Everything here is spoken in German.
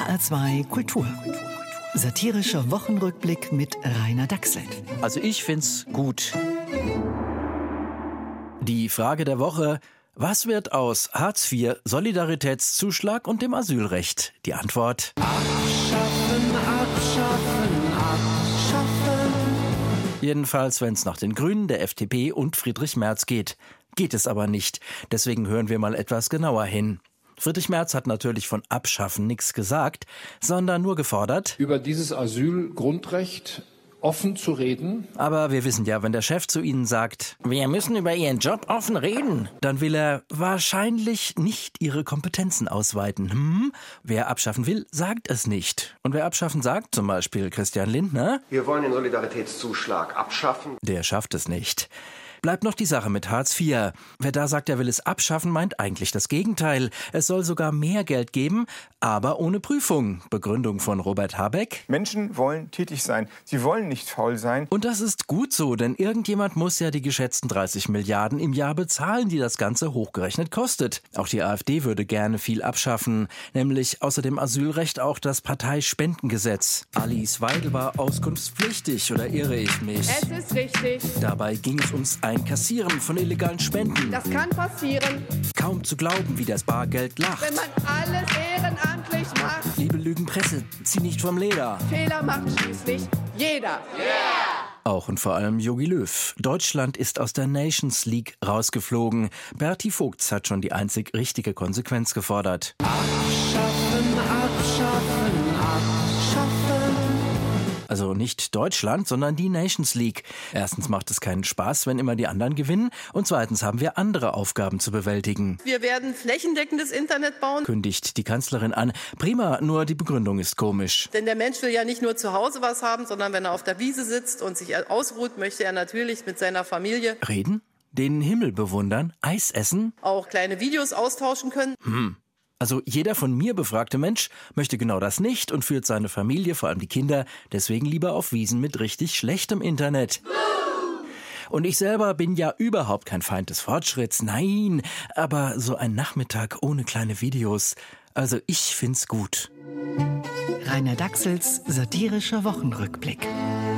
HR2 Kultur. Satirischer Wochenrückblick mit Rainer Dachselt. Also ich find's gut. Die Frage der Woche: Was wird aus Hartz IV, Solidaritätszuschlag und dem Asylrecht? Die Antwort: Abschaffen, abschaffen, abschaffen. Jedenfalls, wenn es nach den Grünen, der FDP und Friedrich Merz geht. Geht es aber nicht. Deswegen hören wir mal etwas genauer hin. Friedrich Merz hat natürlich von Abschaffen nichts gesagt, sondern nur gefordert, über dieses Asylgrundrecht offen zu reden. Aber wir wissen ja, wenn der Chef zu Ihnen sagt, wir müssen über Ihren Job offen reden, dann will er wahrscheinlich nicht Ihre Kompetenzen ausweiten. Wer abschaffen will, sagt es nicht. Und wer abschaffen sagt, zum Beispiel Christian Lindner, wir wollen den Solidaritätszuschlag abschaffen, der schafft es nicht. Bleibt noch die Sache mit Hartz IV. Wer da sagt, er will es abschaffen, meint eigentlich das Gegenteil. Es soll sogar mehr Geld geben, aber ohne Prüfung. Begründung von Robert Habeck: Menschen wollen tätig sein. Sie wollen nicht faul sein. Und das ist gut so, denn irgendjemand muss ja die geschätzten 30 Milliarden im Jahr bezahlen, die das Ganze hochgerechnet kostet. Auch die AfD würde gerne viel abschaffen, nämlich außer dem Asylrecht auch das Parteispendengesetz. Alice Weidel war auskunftspflichtig, oder irre ich mich? Es ist richtig. Dabei ging es ums Einkassieren von illegalen Spenden. Das kann passieren. Kaum zu glauben, wie das Bargeld lacht. Wenn man alles ehrenamtlich macht. Liebe Lügenpresse, zieh nicht vom Leder. Fehler macht schließlich jeder. Auch und vor allem Jogi Löw. Deutschland ist aus der Nations League rausgeflogen. Berti Vogts hat schon die einzig richtige Konsequenz gefordert. Abschaffen, abschaffen, abschaffen. Also nicht Deutschland, sondern die Nations League. Erstens macht es keinen Spaß, wenn immer die anderen gewinnen. Und zweitens haben wir andere Aufgaben zu bewältigen. Wir werden flächendeckendes Internet bauen, Kündigt die Kanzlerin an. Prima, nur die Begründung ist komisch. denn der Mensch will ja nicht nur zu Hause was haben, sondern wenn er auf der Wiese sitzt und sich ausruht, möchte er natürlich mit seiner Familie Reden? Den Himmel bewundern? Eis essen? auch kleine Videos austauschen können. Also jeder von mir befragte Mensch möchte genau das nicht und führt seine Familie, vor allem die Kinder, deswegen lieber auf Wiesen mit richtig schlechtem Internet. Und ich selber bin ja überhaupt kein Feind des Fortschritts, nein, aber so ein Nachmittag ohne kleine Videos, also ich find's gut. Rainer Dachsels satirischer Wochenrückblick.